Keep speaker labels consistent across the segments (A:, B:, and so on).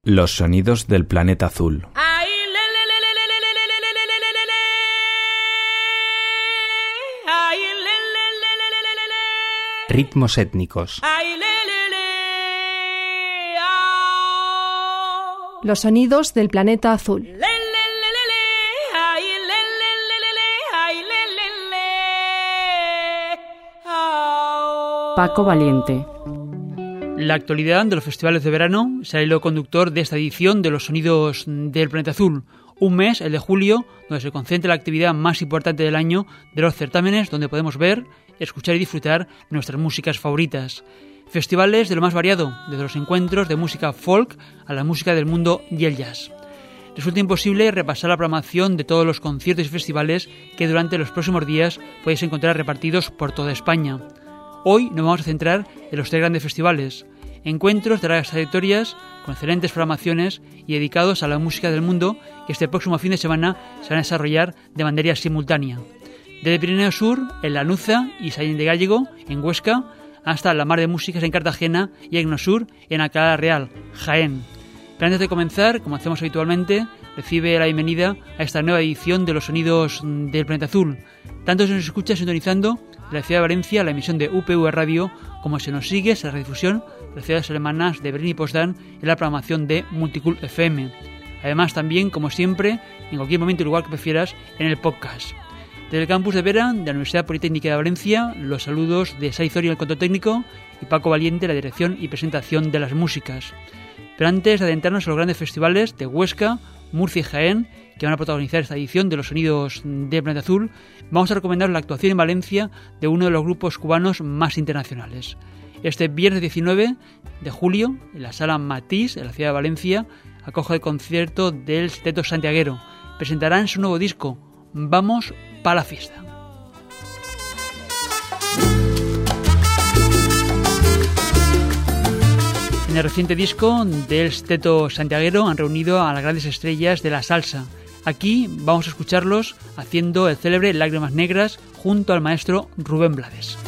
A: Los sonidos del planeta azul. Ritmos étnicos.
B: Los sonidos del planeta azul.
C: Paco Valiente.
D: La actualidad de los festivales de verano será el hilo conductor de esta edición de los sonidos del planeta azul. Un mes, el de julio, donde se concentra la actividad más importante del año de los certámenes, donde podemos ver, escuchar y disfrutar nuestras músicas favoritas. Festivales de lo más variado, desde los encuentros de música folk a la música del mundo y el jazz. Resulta imposible repasar la programación de todos los conciertos y festivales que durante los próximos días podéis encontrar repartidos por toda España. Hoy nos vamos a centrar en los tres grandes festivales, encuentros de largas trayectorias, con excelentes programaciones y dedicados a la música del mundo que este próximo fin de semana se van a desarrollar de manera simultánea. Desde Pirineo Sur, en Lanuza y Sallent de Gállego, en Huesca, hasta la Mar de Músicas en Cartagena y Egnosur, en Alcalá la Real, Jaén. Pero antes de comenzar, como hacemos habitualmente, recibe la bienvenida a esta nueva edición de los sonidos del planeta azul. Tanto se nos escucha sintonizando de la ciudad de Valencia la emisión de UPV Radio, como se nos sigue la redifusión de las ciudades alemanas de Berlín y Potsdam en la programación de Multicult FM. Además también, como siempre, en cualquier momento y lugar que prefieras, en el podcast. Desde el campus de Vera, de la Universidad Politécnica de Valencia, los saludos de Sai Zorio, el control técnico, y Paco Valiente, la dirección y presentación de las músicas. Pero antes de adentrarnos a los grandes festivales de Huesca, Murcia y Jaén, que van a protagonizar esta edición de los sonidos del planeta azul, vamos a recomendar la actuación en Valencia de uno de los grupos cubanos más internacionales. Este viernes 19 de julio, en la Sala Matiz, en la ciudad de Valencia, acoge el concierto del Sexteto Santiaguero. Presentarán su nuevo disco, Vamos pa' la fiesta. En el reciente disco del Sexteto Santiaguero han reunido a las grandes estrellas de la salsa. Aquí vamos a escucharlos haciendo el célebre Lágrimas Negras junto al maestro Rubén Blades.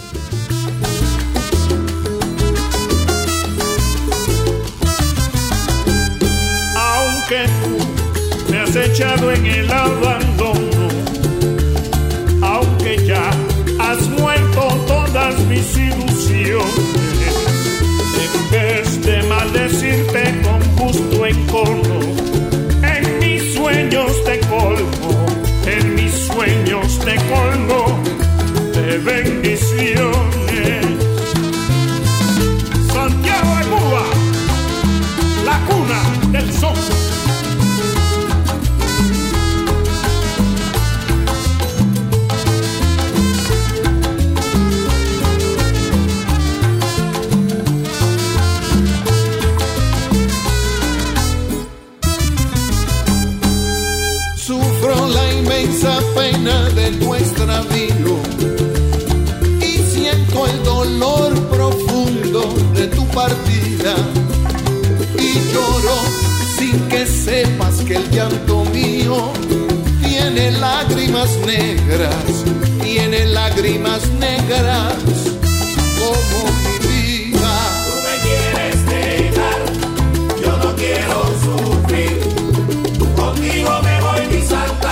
E: Aunque tú me has echado en el abandono, aunque ya has muerto todas mis ilusiones, en vez de maldecirte con gusto encono, en mis sueños te colmo, en mis sueños te colmo de bendiciones. Santiago de Cuba, la cuna del sol.
F: Esa pena de tu extravío y siento el dolor profundo de tu partida y lloro sin que sepas que el llanto mío tiene lágrimas negras como mi vida.
G: Tú me quieres dejar, yo no quiero sufrir, contigo me voy mi santa.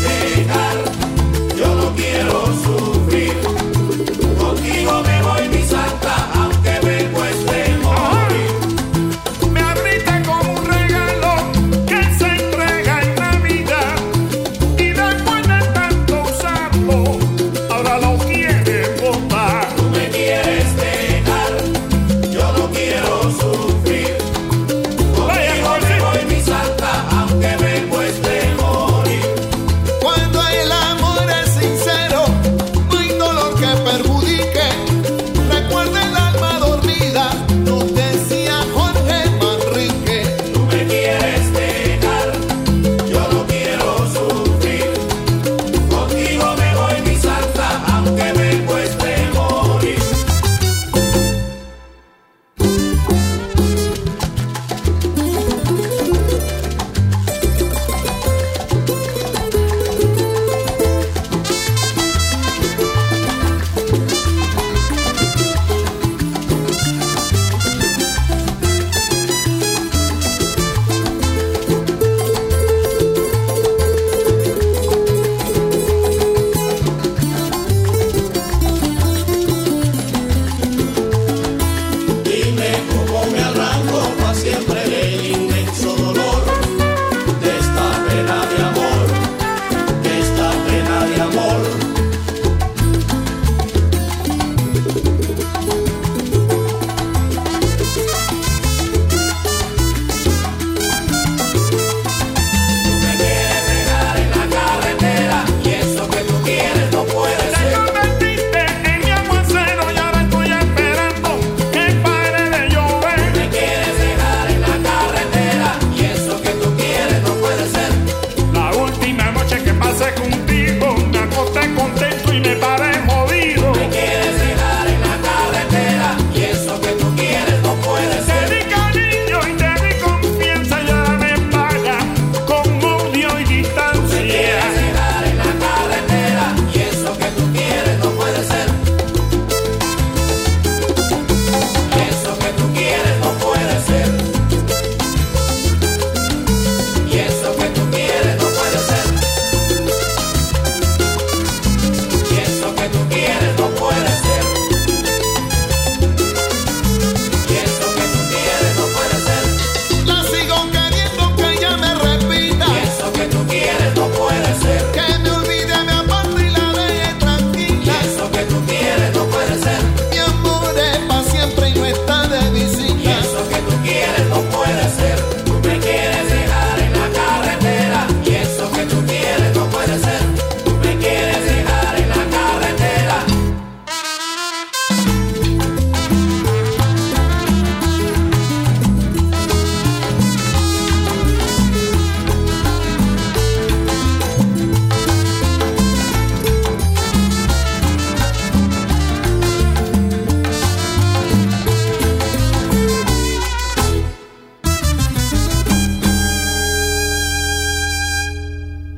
G: Contigo me voy mi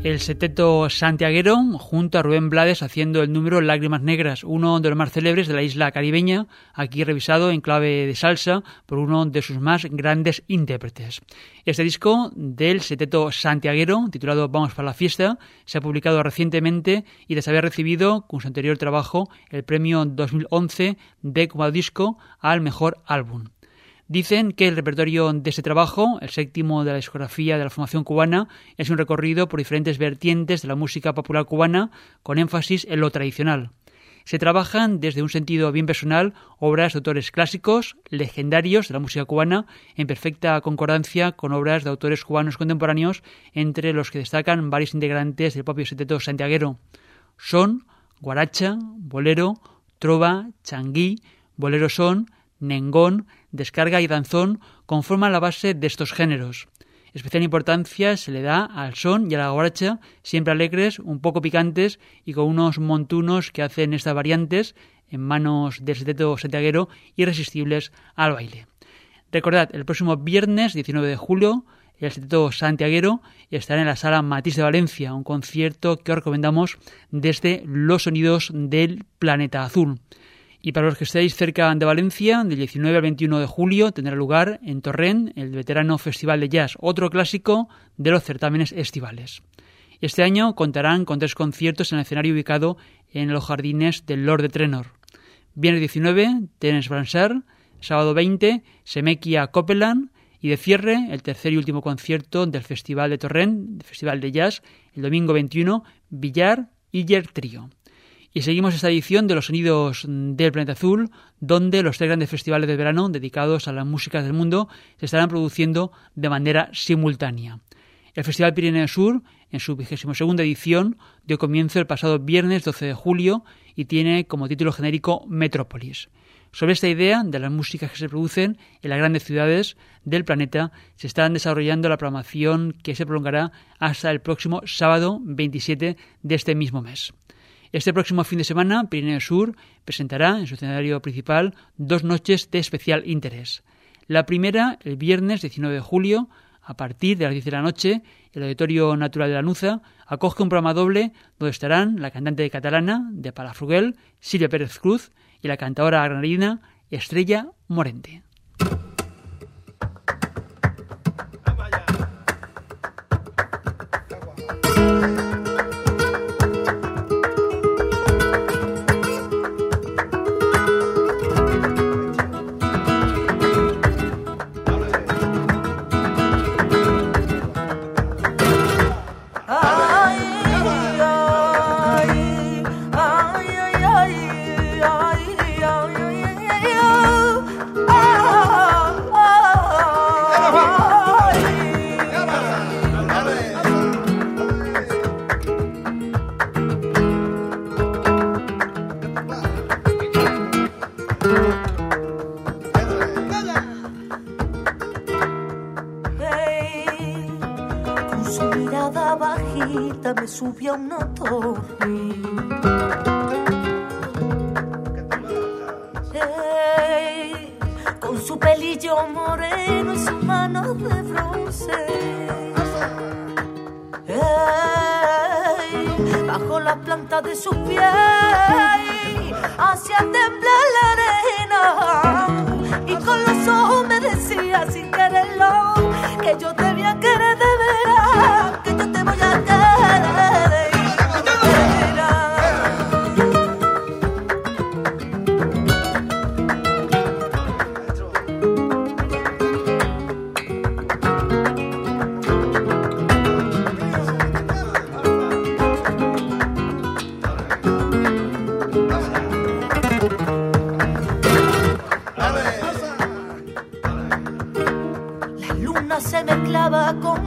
D: El Seteto Santiaguero, junto a Rubén Blades, haciendo el número Lágrimas Negras, uno de los más célebres de la isla caribeña, aquí revisado en clave de salsa por uno de sus más grandes intérpretes. Este disco del Seteto Santiaguero, titulado Vamos para la fiesta, se ha publicado recientemente y tras haber recibido, con su anterior trabajo, el premio 2011 de Cuba Disco al mejor álbum. Dicen que el repertorio de este trabajo, el séptimo de la discografía de la formación cubana, es un recorrido por diferentes vertientes de la música popular cubana, con énfasis en lo tradicional. Se trabajan desde un sentido bien personal obras de autores clásicos, legendarios de la música cubana, en perfecta concordancia con obras de autores cubanos contemporáneos, entre los que destacan varios integrantes del propio Seteto Santiaguero. Son guaracha, bolero, trova, changuí, bolero son, nengón, descarga y danzón conforman la base de estos géneros. Especial importancia se le da al son y a la guaracha, siempre alegres, un poco picantes y con unos montunos que hacen estas variantes, en manos del Seteto Santiaguero, irresistibles al baile. Recordad, el próximo viernes 19 de julio, el Seteto Santiaguero estará en la Sala Matís de Valencia, un concierto que os recomendamos desde los sonidos del Planeta Azul. Y para los que estéis cerca de Valencia, del 19 al 21 de julio tendrá lugar en Torrent el veterano Festival de Jazz, otro clásico de los certámenes estivales. Este año contarán con 3 conciertos en el escenario ubicado en los jardines del Lord de Trenor. Viernes 19, Terence Bransard, sábado 20, Semekia Copeland, y de cierre, el tercer y último concierto del Festival de Torrent, el Festival de Jazz, el domingo 21, Villar Iller Trio. Y seguimos esta edición de los sonidos del Planeta Azul, donde los 3 grandes festivales de verano dedicados a las músicas del mundo se estarán produciendo de manera simultánea. El Festival Pirineo Sur, en su 22ª edición, dio comienzo el pasado viernes 12 de julio y tiene como título genérico Metrópolis. Sobre esta idea de las músicas que se producen en las grandes ciudades del planeta se está desarrollando la programación que se prolongará hasta el próximo sábado 27 de este mismo mes. Este próximo fin de semana, Pirineo Sur presentará en su escenario principal 2 noches de especial interés. La primera, el viernes 19 de julio, a partir de las 10 de la noche, el Auditorio Natural de Lanuza acoge un programa doble donde estarán la cantante catalana de Palafrugell, Silvia Pérez Cruz, y la cantadora granadina Estrella Morente.
C: Me subió a una torre. Hey, con su pelillo moreno y sus manos de bronce. Hey, bajo la planta de sus pies hacía temblar la arena y con los ojos me decía sin quererlo que yo te voy a querer de veras, que yo te voy a querer. Se mezclaba con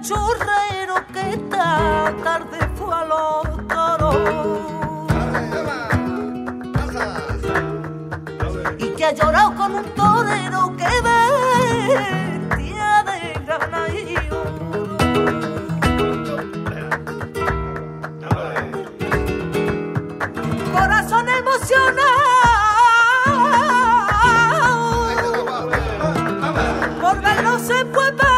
C: churrero que esta tarde fue a los toros y que ha llorado con un torero que vestía de grana y oro. Corazón emocionado por verlo se fue pagar.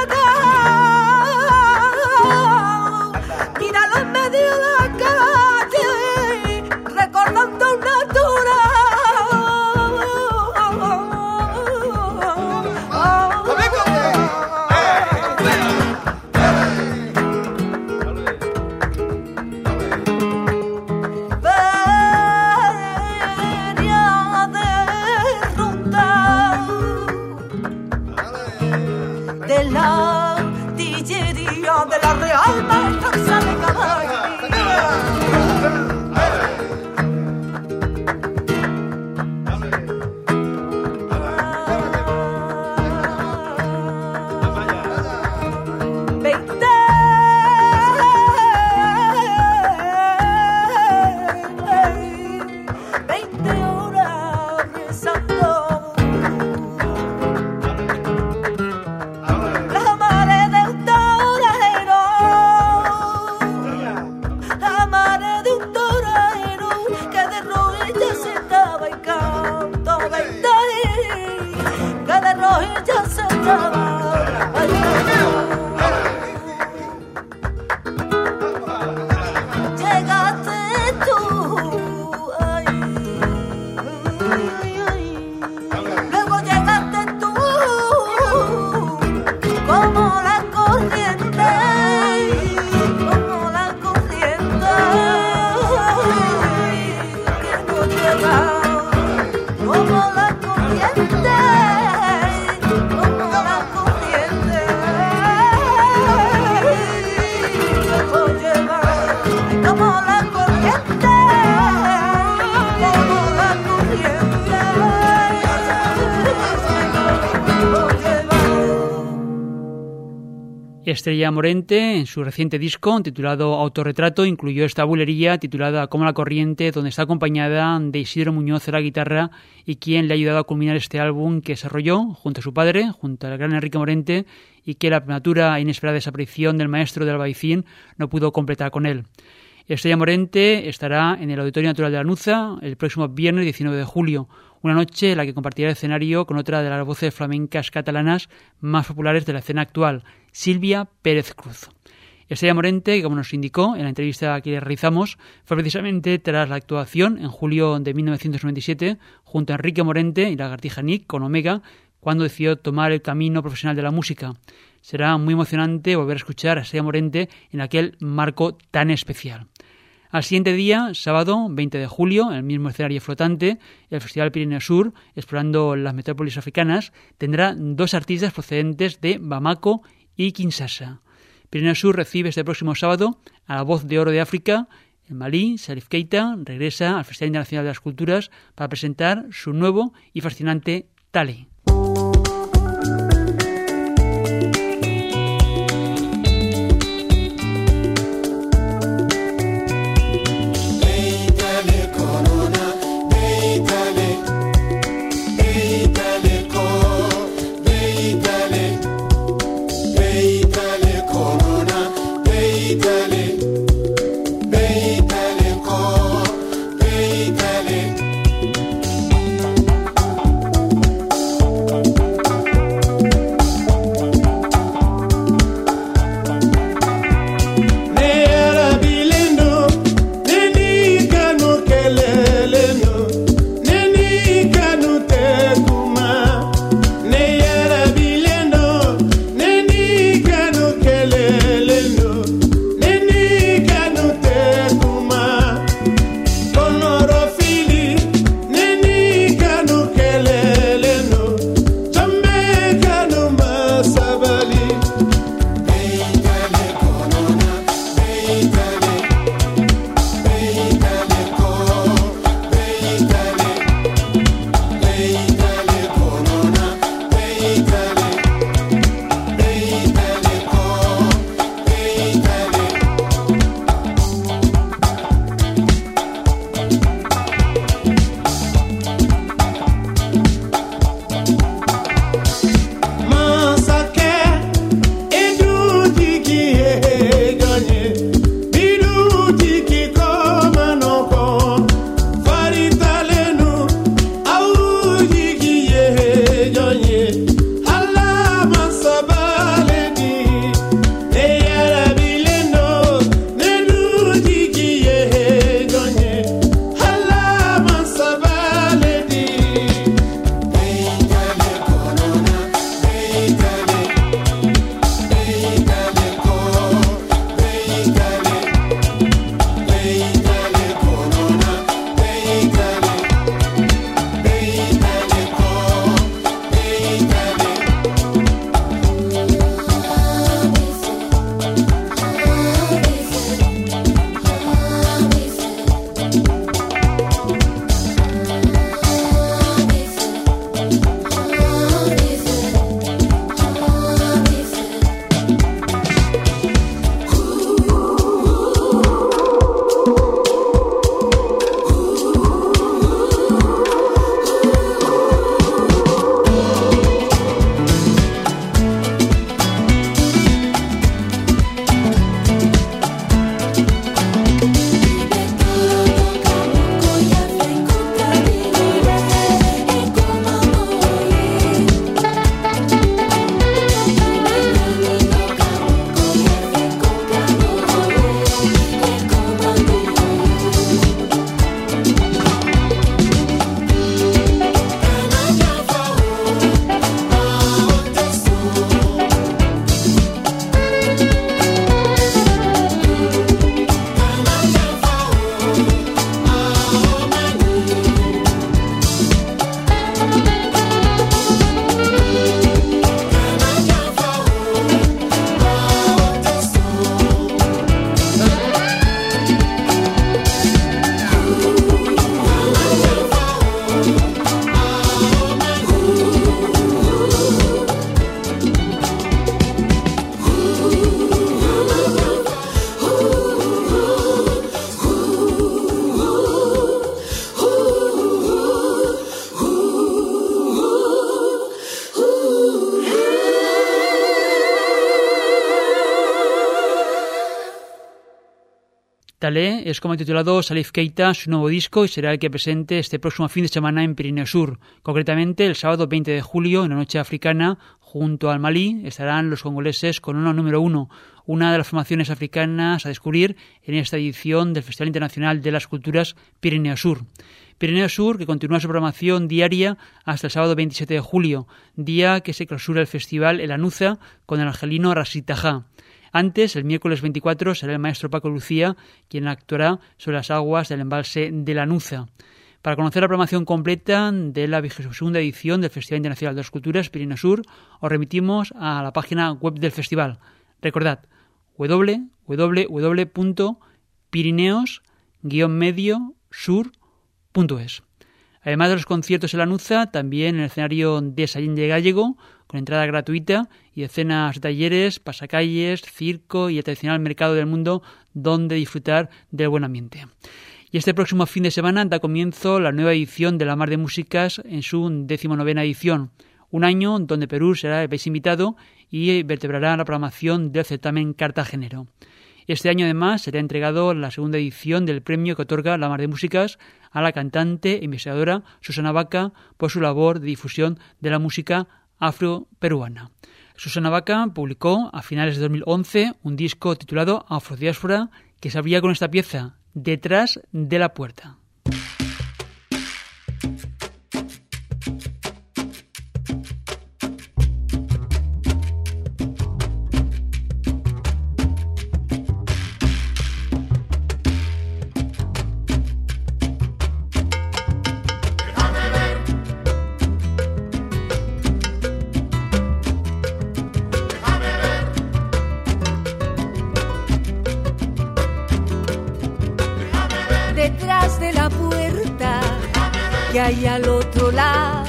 C: Míralo en medio de la calle recordando una altura. De la artillería de la Real Maestranza de
D: Estrella Morente, en su reciente disco titulado Autorretrato, incluyó esta bulería titulada Como la corriente, donde está acompañada de Isidro Muñoz a la guitarra y quien le ha ayudado a culminar este álbum que desarrolló junto a su padre, junto al gran Enrique Morente, y que la prematura e inesperada desaparición del maestro del Albaicín no pudo completar con él. Estrella Morente estará en el Auditorio Natural de Lanuza el próximo viernes 19 de julio, una noche en la que compartirá el escenario con otra de las voces flamencas catalanas más populares de la escena actual, Silvia Pérez Cruz. Estrella Morente, que como nos indicó en la entrevista que le realizamos, fue precisamente tras la actuación en julio de 1997 junto a Enrique Morente y Lagartija Nick con Omega, cuando decidió tomar el camino profesional de la música. Será muy emocionante volver a escuchar a Estrella Morente en aquel marco tan especial. Al siguiente día, sábado 20 de julio, en el mismo escenario flotante, el Festival Pirineo Sur, explorando las metrópolis africanas, tendrá dos artistas procedentes de Bamako y Kinshasa. Pirineo Sur recibe este próximo sábado a la voz de oro de África. En Malí, Salif Keita regresa al Festival Internacional de las Culturas para presentar su nuevo y fascinante Tale. Talé es, como ha titulado Salif Keita, su nuevo disco y será el que presente este próximo fin de semana en Pirineo Sur. Concretamente, el sábado 20 de julio, en la noche africana, junto al Malí, estarán los congoleses con una número 1, una de las formaciones africanas a descubrir en esta edición del Festival Internacional de las Culturas Pirineo Sur. Pirineo Sur, que continúa su programación diaria hasta el sábado 27 de julio, día que se clausura el festival en Lanuza con el argelino Rashid Taha. Antes, el miércoles 24, será el maestro Paco Lucía quien actuará sobre las aguas del embalse de Lanuza. Para conocer la programación completa de la 22ª edición del Festival Internacional de las Culturas Pirineo Sur, os remitimos a la página web del festival. Recordad, www.pirineos-sur.es. Además de los conciertos en Lanuza, también en el escenario de Sallent Gallego, con entrada gratuita y decenas de talleres, pasacalles, circo y el tradicional mercado del mundo donde disfrutar del buen ambiente. Y este próximo fin de semana da comienzo la nueva edición de La Mar de Músicas en su 19ª edición, un año donde Perú será el país invitado y vertebrará la programación del certamen cartagenero. Este año, además, será entregado la segunda edición del premio que otorga La Mar de Músicas a la cantante e investigadora Susana Baca por su labor de difusión de la música afro-peruana. Susana Baca publicó a finales de 2011 un disco titulado Afrodiáspora que se abría con esta pieza, Detrás de la Puerta.
C: Detrás de la puerta que hay al otro lado,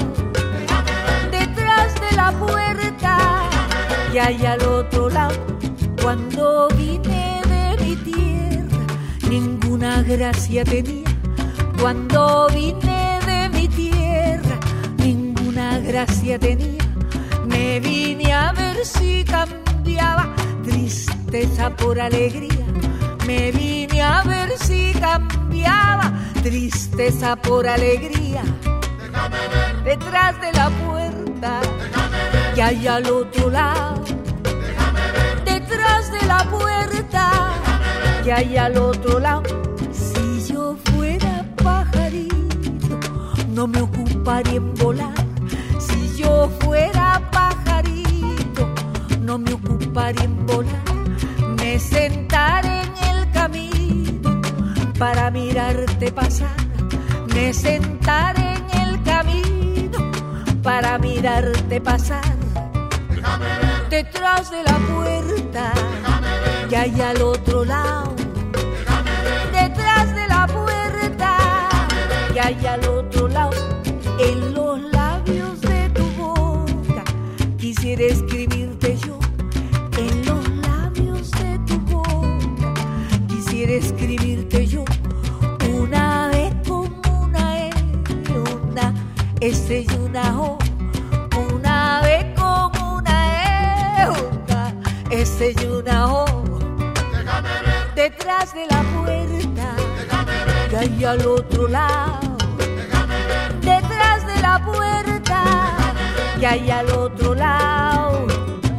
C: detrás de la puerta que hay al otro lado. Cuando vine de mi tierra, ninguna gracia tenía. Cuando vine de mi tierra, ninguna gracia tenía. Me vine a ver si cambiaba tristeza por alegría. Me vine a ver si cambiaba tristeza por alegría. Déjame ver detrás de la puerta que hay al otro lado. Déjame ver detrás de la puerta que hay al otro lado. Si yo fuera pajarito, no me ocuparía en volar. Si yo fuera pajarito, no me ocuparía en volar. Me sentaré en el camino para mirarte pasar. Me sentaré en el camino para mirarte pasar. Déjame ver detrás de la puerta que hay al otro lado. Déjame ver detrás de la puerta que hay al otro lado. En los labios de tu boca quisiera escribirte yo. En los labios de tu boca quisiera escribirte yo. Una vez con una E, una S y una O. Una vez con una E, una S y una O. Déjame ver detrás de la puerta que hay al otro lado. Déjame ver detrás de la puerta que hay al otro lado.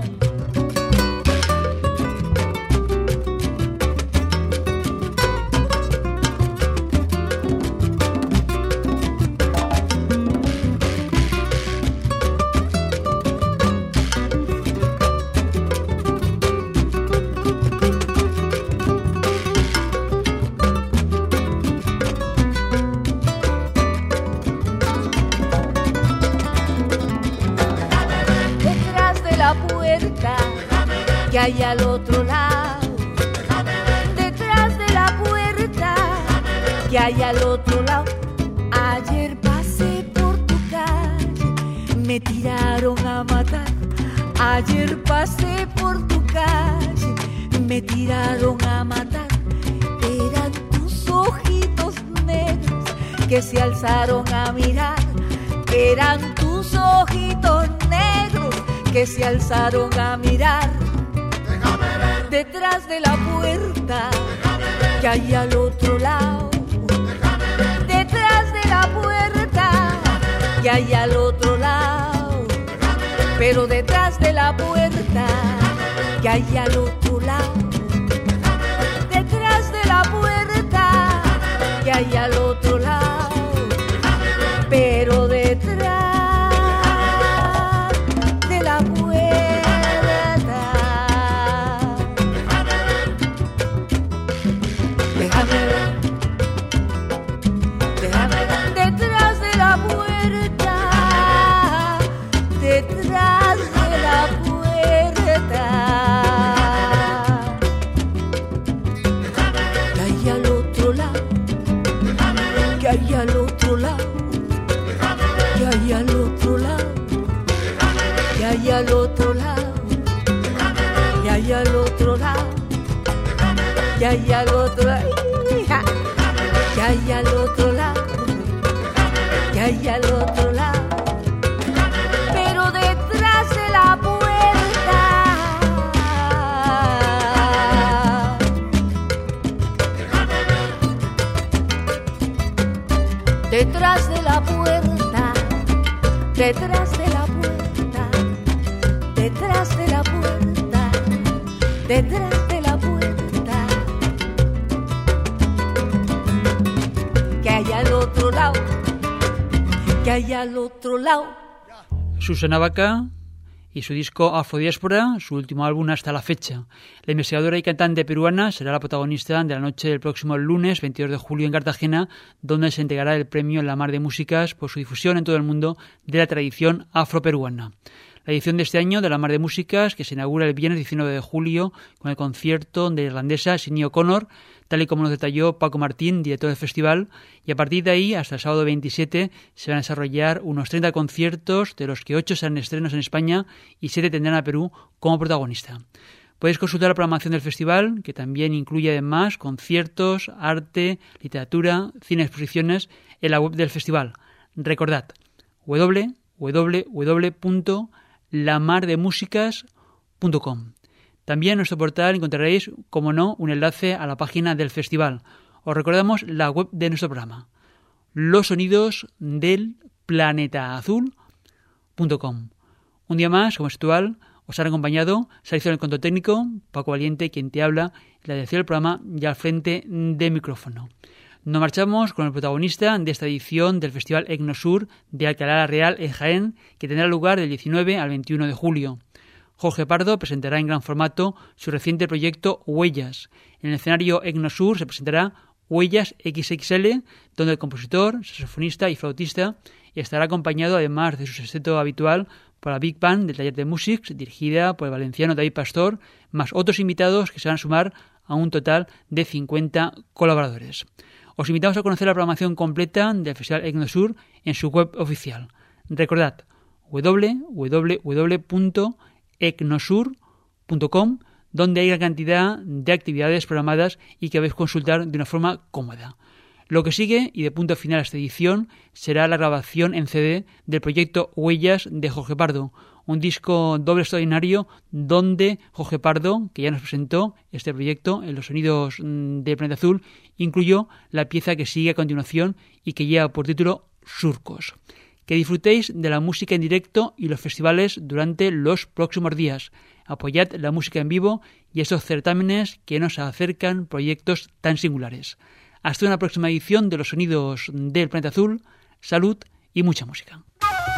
C: Que hay al otro lado, detrás de la puerta que hay al otro lado. Ayer pasé por tu calle, me tiraron a matar. Ayer pasé por tu calle, me tiraron a matar. Eran tus ojitos negros que se alzaron a mirar. Eran tus ojitos negros que se alzaron a mirar. Déjame ver detrás de la puerta que hay al otro lado, detrás de la puerta, que hay al otro lado, pero detrás de la puerta, que hay al otro lado, detrás de la puerta, que hay al otro lado, pero detrás de la puerta. Déjame ver, detrás de la puerta, detrás de la puerta. Que hay al otro lado, que hay al otro lado, que hay al otro lado, que hay al otro lado, que hay al otro lado, que hay al otro lado, que hay al otro lado, que hay al otro lado, pero detrás de la puerta. Detrás de la puerta, detrás de la puerta, detrás de la puerta, detrás de la puerta, que hay al otro lado, que hay al otro lado.
D: Susana Baca y su disco Afrodiáspora, su último álbum hasta la fecha. La investigadora y cantante peruana será la protagonista de la noche del próximo lunes 22 de julio en Cartagena, donde se entregará el premio La Mar de Músicas por su difusión en todo el mundo de la tradición afroperuana. La edición de este año de La Mar de Músicas, que se inaugura el viernes 19 de julio con el concierto de la irlandesa Sinead O'Connor, tal y como nos detalló Paco Martín, director del festival, y a partir de ahí, hasta el sábado 27, se van a desarrollar unos 30 conciertos, de los que 8 serán estrenos en España y 7 tendrán a Perú como protagonista. Podéis consultar la programación del festival, que también incluye además conciertos, arte, literatura, cine, exposiciones, en la web del festival. Recordad, www.lamardemusicas.com. También en nuestro portal encontraréis, como no, un enlace a la página del festival. Os recordamos la web de nuestro programa, losonidosdelplanetaazul.com. Un día más, como es habitual, os han acompañado Sergio en el control técnico, Paco Valiente, quien te habla, la dirección del programa y al frente de micrófono. Nos marchamos con el protagonista de esta edición del Festival Etnosur de Alcalá la Real en Jaén, que tendrá lugar del 19 al 21 de julio. Jorge Pardo presentará en gran formato su reciente proyecto Huellas. En el escenario Etnosur se presentará Huellas XXL, donde el compositor, saxofonista y flautista estará acompañado, además de su sexteto habitual, por la Big Band del Taller de Musics, dirigida por el valenciano David Pastor, más otros invitados que se van a sumar a un total de 50 colaboradores. Os invitamos a conocer la programación completa del Festival Etnosur en su web oficial. Recordad, www.etnosur.com, donde hay gran cantidad de actividades programadas y que podéis consultar de una forma cómoda. Lo que sigue, y de punto final a esta edición, será la grabación en CD del proyecto Huellas de Jorge Pardo, un disco doble extraordinario donde Jorge Pardo, que ya nos presentó este proyecto en los sonidos del Planeta Azul, incluyó la pieza que sigue a continuación y que lleva por título Surcos. Que disfrutéis de la música en directo y los festivales durante los próximos días. Apoyad la música en vivo y esos certámenes que nos acercan proyectos tan singulares. Hasta una próxima edición de los sonidos del Planeta Azul. Salud y mucha música.